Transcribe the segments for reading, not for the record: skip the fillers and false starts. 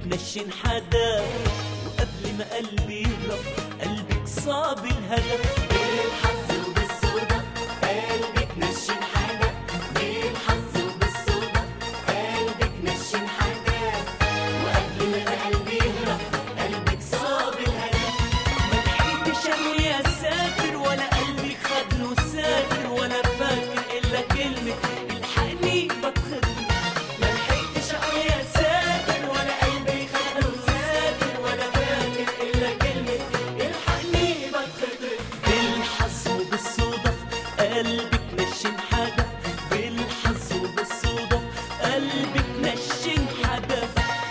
نشن حدا، وقبل ما قلبي يهرب قلبك صاب الهدف. بالحظ وبالصدف قلبك نشن حدا، بالحظ وبالصدف قلبك نشن حدا، وقبل ما قلبي يهرب قلبك صاب الهدف. ما لحقتش أقول يا ساتر ولا قلبي خد له ساتر، ولا فاكر إلا كلمة الحقني بتخطف. ما لحقتش اقول يا ساتر ولا قلبي خد له ساتر، ولا فاكر الا كلمة الحقني بتخطف. بالحظ وبالصدف قلبك نشن حدا، بالحظ وبالصدف قلبك نشن حدا.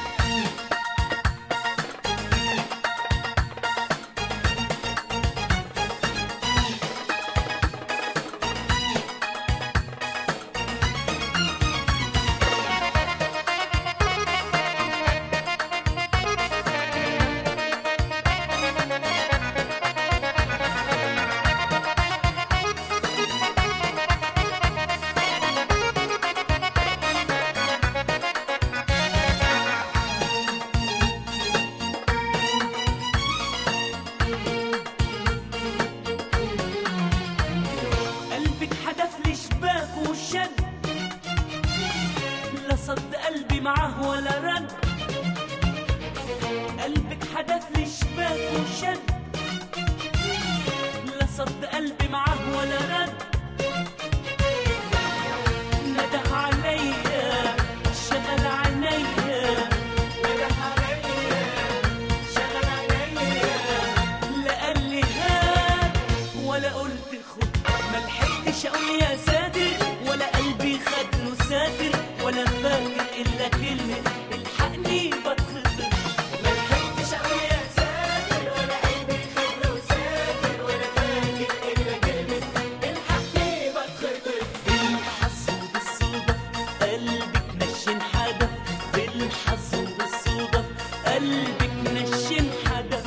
قلبك حدف لي شباك وشد، لا صد قلبي معه ولا رد. قلبك حدف لي شباك وشد، لا صد قلبي معه ولا رد. نده عليا شغل عينيا، نده عليا شغل عينيا، لا قال لي هات ولا قلت خد. ما لحقتش اقول يا ساتر ولا قلبي خد له ساتر، ولا فاكر الا كلمه الحقني بتخطف. ما لحقتش اقول يا ساتر ولا قلبي خد له ساتر، ولا فاكر الا كلمة الحقني بتخطف. بالحظ وبالصدف قلبك نشن حدف، بالحظ وبالصدف قلبك نشن حدف.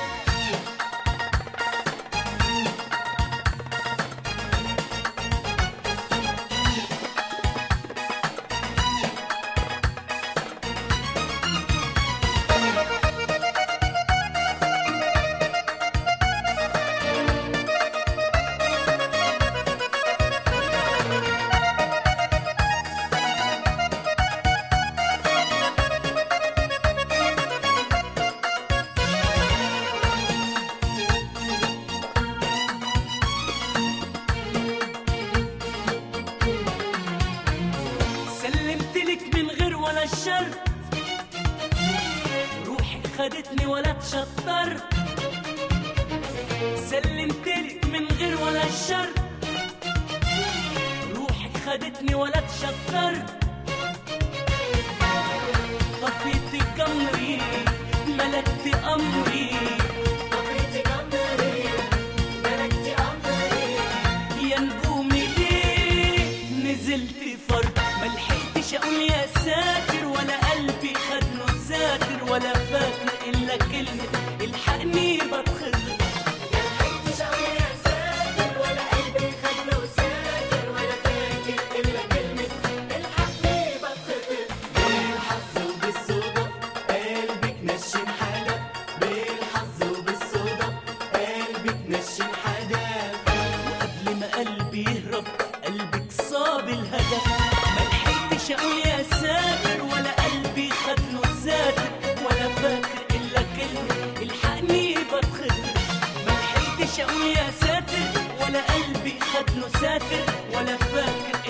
سلمتلك من غير ولا شر، روحي خدتني ولا تشطر. سلمتلك من غير ولا شر، روحي خدتني ولا تشطر. طفيت قمري ملكت أمري، طفيت قمري ملكت أمري، يا نجومي ليه نزلت فرد. ما لحقتش اقول يا ساتر ولا قلبي خد له ساتر، ولا فاكر الا كلمه الحقني بتخطف. ما لحقتش أقول يا ساتر ولا قلبي خد له ساتر، ولا فاكر إلا كلمة الحقني بتخطف. بالحظ وبالصدف قلبك نشن حدا، بالحظ وبالصدف قلبك نشن حدا، وقبل ما قلبي يهرب قلبك صاب الهدف. ما لحقتش اقول يا ساتر ولا قلبي خد له ساتر، ولا فاكر الا كلمه الحقني بتخطف. ما لحقتش اقول يا ساتر ولا قلبي خد له ساتر، ولا فاكر